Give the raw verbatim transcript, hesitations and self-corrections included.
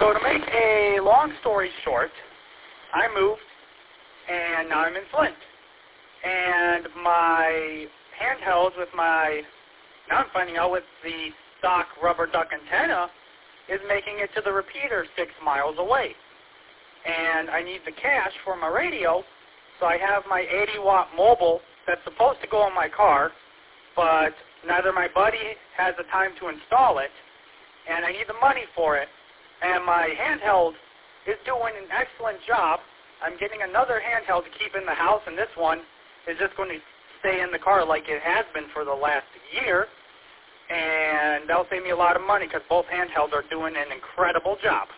So to make a long story short, I moved, and now I'm in Flint. And my handhelds with my, now I'm finding out with the stock rubber duck antenna, is making it to the repeater six miles away. And I need the cash for my radio, so I have my eighty watt mobile that's supposed to go in my car, but neither my buddy has the time to install it, and I need the money for it. And my handheld is doing an excellent job. I'm getting another handheld to keep in the house, and this one is just going to stay in the car like it has been for the last year, and that'll save me a lot of money because both handhelds are doing an incredible job.